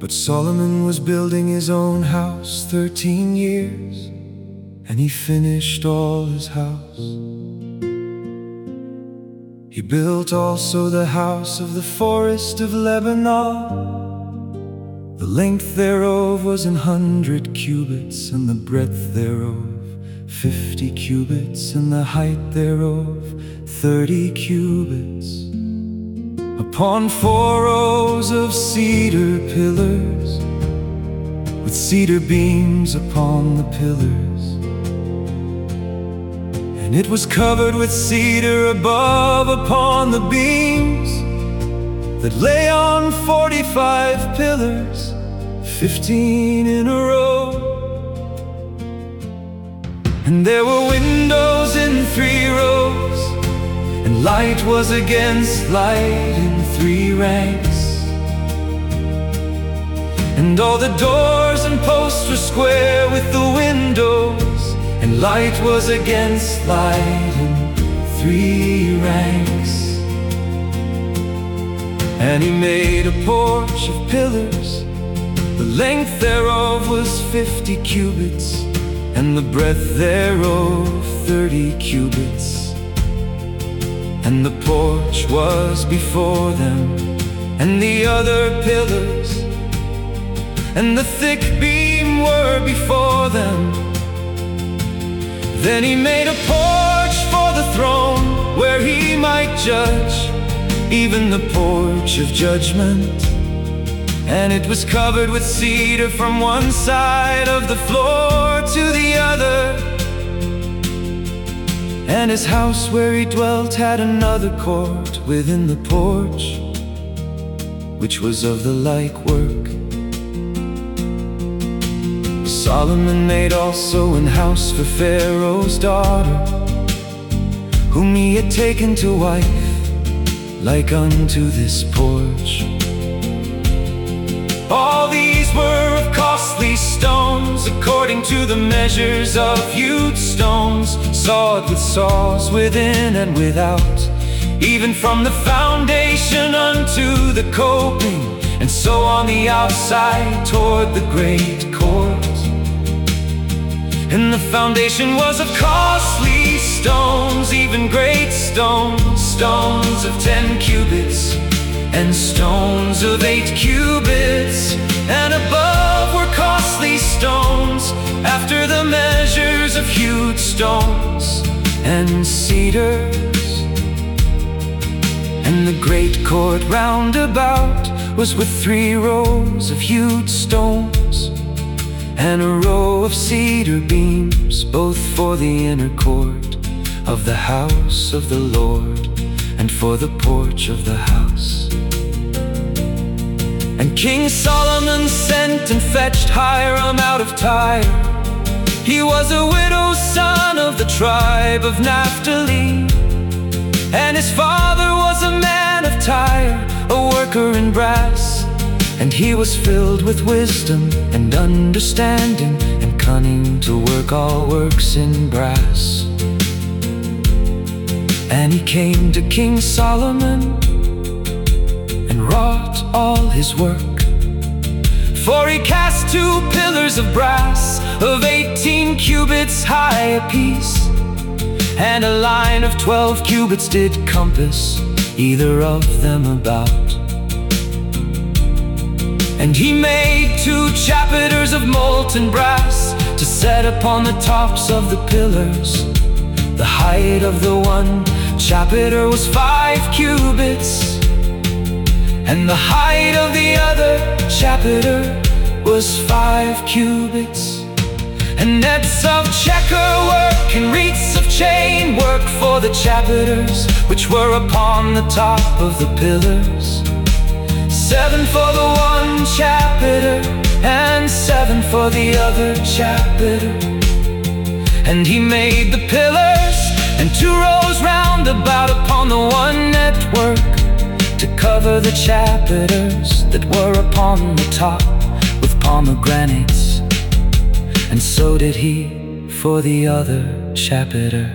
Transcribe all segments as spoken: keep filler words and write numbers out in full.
But Solomon was building his own house thirteen years, and he finished all his house. He built also the house of the forest of Lebanon. The length thereof was an hundred cubits, and the breadth thereof fifty cubits, and the height thereof thirty cubits. Upon four rows of cedar pillars, with cedar beams upon the pillars. And it was covered with cedar above upon the beams, that lay on forty-five pillars, fifteen in a row. And there were windows in three rows, and light was against light in three ranks. And all the doors and posts were square with the windows, and light was against light in three ranks. And he made a porch of pillars. The length thereof was fifty cubits, and the breadth thereof thirty cubits. And the porch was before them, and the other pillars, and the thick beam were before them. Then he made a porch for the throne, where he might judge, even the porch of judgment. And it was covered with cedar from one side of the floor to the other. And his house where he dwelt had another court within the porch, which was of the like work. Solomon made also an house for Pharaoh's daughter, whom he had taken to wife, like unto this porch. All these were of costly stones, according to the measures of hewed stones, sawed with saws within and without, even from the foundation unto the coping, and so on the outside toward the great court. And the foundation was of costly stones, even great stones, stones of ten cubits, and stones of eight cubits. And above were costly stones, after the measures of hewed stones and cedars. And the great court round about was with three rows of hewed stones, and a row of cedar beams, both for the inner court of the house of the Lord, and for the porch of the house. And King Solomon sent and fetched Hiram out of Tyre. He was a widow's son of the tribe of Naphtali, and his father was a man of Tyre, a worker in brass. And he was filled with wisdom and understanding, and cunning to work all works in brass. And he came to King Solomon, and wrought all his work. For he cast two pillars of brass, of eighteen cubits high apiece, and a line of twelve cubits did compass either of them about. And he made two chapiters of molten brass, to set upon the tops of the pillars. The height of the one chapiter was five cubits, and the height of the other chapiter was five cubits. And nets of checker work and wreaths of chain work for the chapiters, which were upon the top of the pillars. Seven for the one chapiter, and seven for the other chapiter. And he made the pillars, and two rows round about upon the one network, to cover the chapiters that were upon the top with pomegranates. And so did he for the other chapiter.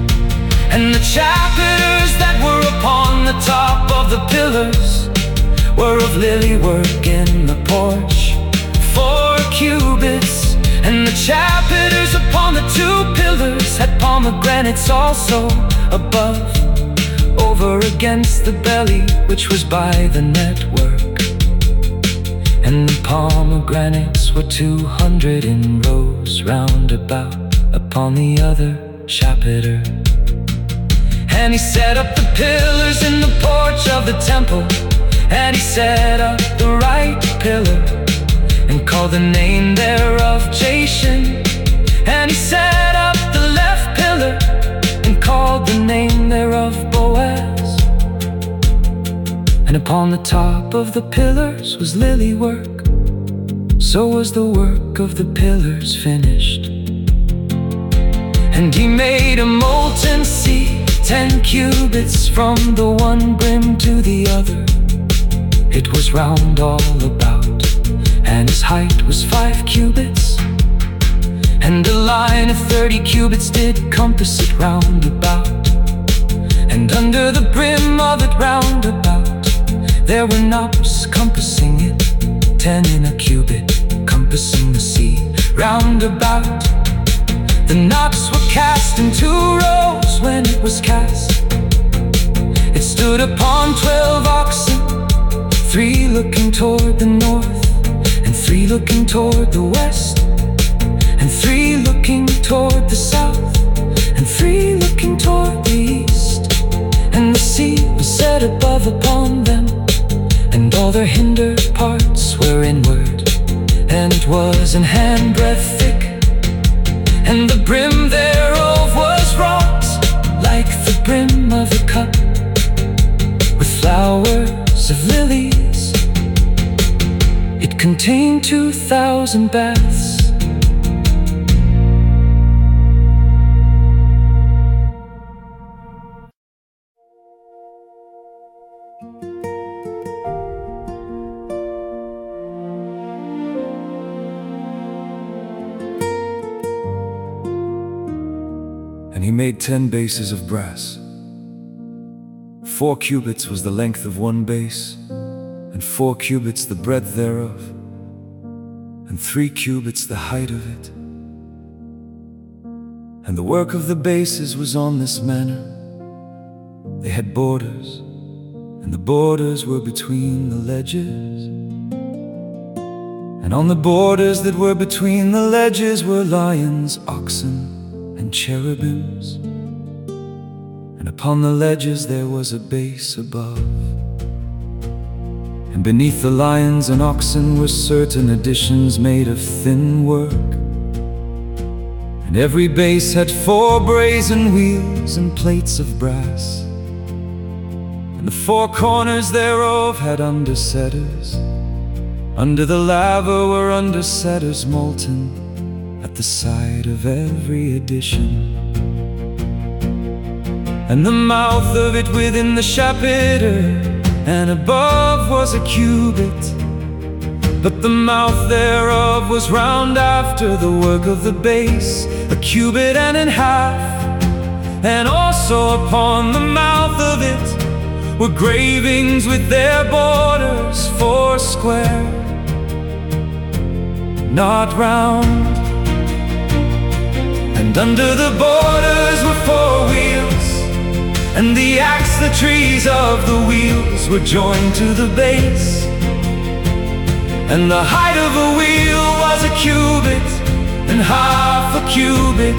And the chapiters that were upon the top of the pillars were of lily work in the porch, four cubits, and the chapiters upon the two pillars had pomegranates also above, over against the belly which was by the network. And the pomegranates were two hundred in rows round about upon the other chapiter. And he set up the pillars in the porch of the temple, and he set up the right pillar, and called the name thereof Jashen. And he set up the left pillar, and called the name thereof Boaz. And upon the top of the pillars was lily work, so was the work of the pillars finished. And he made a molten sea, ten cubits from the one brim to the other. It was round all about, and its height was five cubits. And a line of thirty cubits did compass it round about. And under the brim of it round about there were knops compassing it, ten in a cubit, compassing the sea round about. The knops were cast in two rows when it was cast. It stood upon twelve oxen, three looking toward the north, and three looking toward the west, and three looking toward the south, and three looking toward the east. And the sea was set above upon them, and all their hinder parts were inward, and it was an handbreadth thick. And the brim thereof was wrought like the brim of a cup, with flowers of lilies. It contained two thousand baths. And he made ten bases of brass. Four cubits was the length of one base, and four cubits the breadth thereof, and three cubits the height of it. And the work of the bases was on this manner. They had borders, and the borders were between the ledges. And on the borders that were between the ledges were lions, oxen, and cherubims. And upon the ledges there was a base above. And beneath the lions and oxen were certain additions made of thin work. And every base had four brazen wheels and plates of brass. And the four corners thereof had undersetters. Under the laver were undersetters molten at the side of every addition. And the mouth of it within the chapiter and above was a cubit, but the mouth thereof was round after the work of the base, a cubit and an half. And also upon the mouth of it were gravings with their borders four square, not round. And under the borders were four wheels, and the axe, the trees of the wheels were joined to the base. And the height of a wheel was a cubit, and half a cubit.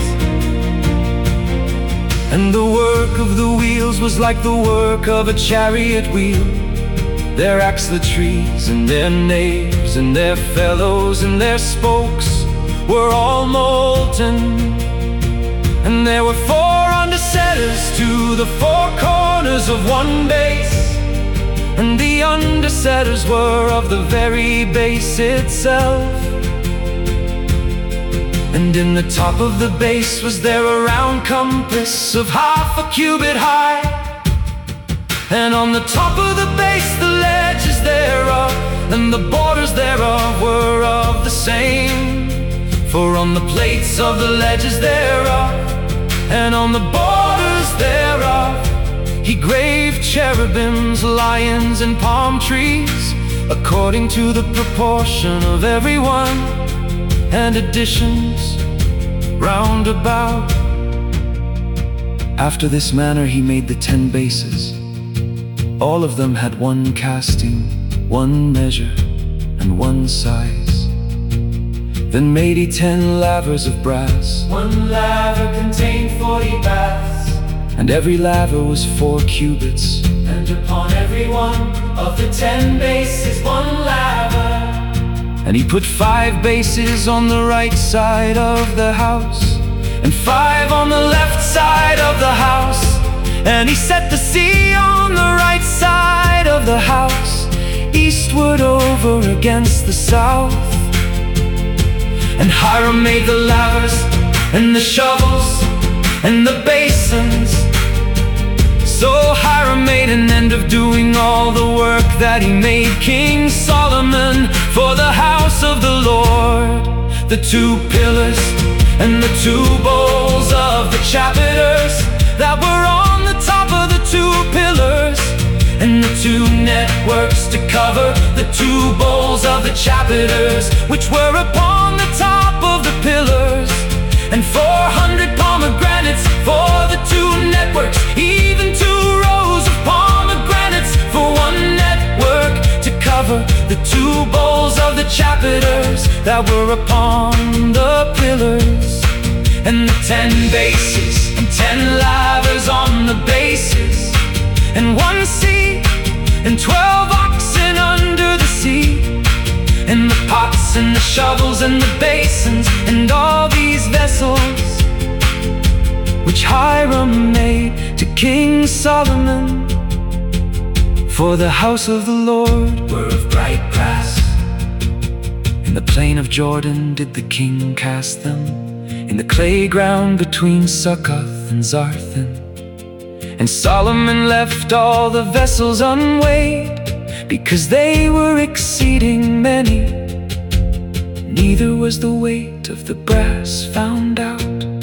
And the work of the wheels was like the work of a chariot wheel. Their axe, the trees, and their naves, and their felloes, and their spokes were all molten. And there were four undersetters to the four corners of one base, and the undersetters were of the very base itself. And in the top of the base was there a round compass of half a cubit high. And on the top of the base the ledges thereof and the borders thereof were of the same. For on the plates of the ledges thereof and on the borders thereof He graved cherubims, lions, and palm trees, according to the proportion of everyone, and additions round about. After this manner he made the ten bases. All of them had one casting, one measure, and one size. Then made he ten lavers of brass. One laver contained forty baths, and every laver was four cubits. and upon every one of the ten bases one laver. And he put five bases on the right side of the house, and five on the left side of the house. And he set the sea on the right side of the house, eastward over against the south. And Hiram made the lavers, and the shovels, and the basins. So Hiram made an end of doing all the work that he made King Solomon for the house of the Lord. The two pillars and the two bowls of the chapiters that were on the top of the two pillars, and the two networks to cover the two bowls of the chapiters, which were upon the top of the pillars, and four hundred pomegranates for the two networks, even two rows of pomegranates for one network to cover the two bowls of the chapiters that were upon the pillars. And the ten bases, and ten lavers on the bases, and one sea, and twelve oxen under the sea, and the pots and the shovels and the basins, and all these vessels which Hiram made to King Solomon for the house of the Lord Were of bright brass. In the plain of Jordan did the king cast them, in the clay ground between Succoth and Zarthan. And Solomon left all the vessels unweighed, because they were exceeding many. Neither was the weight of the brass found out.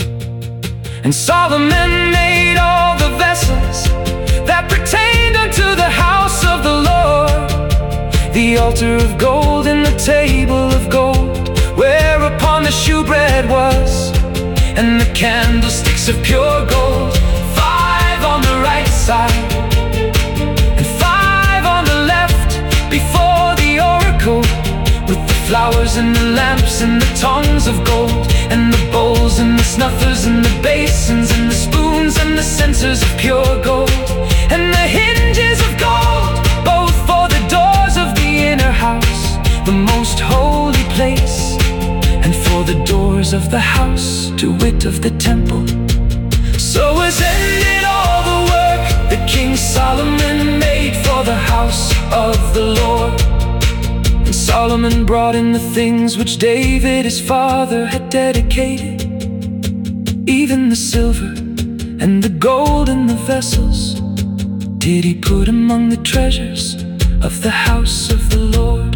And Solomon made all the vessels that pertained unto the house of the Lord, the altar of gold and the table of gold, whereupon the shewbread was, and the candlesticks of pure gold, five on the right side, and five on the left, before the oracle, with the flowers and the lamps and the tongs of gold, and the bowls and the snuffers and the basins and the spoons and the censers of pure gold, and the hinges of gold, both for the doors of the inner house, the most holy place, and for the doors of the house, to wit of the temple. So was ended all the work that King Solomon made for the house of the Lord. And Solomon brought in the things which David his father had dedicated, even the silver and the gold and the vessels did he put among the treasures of the house of the Lord.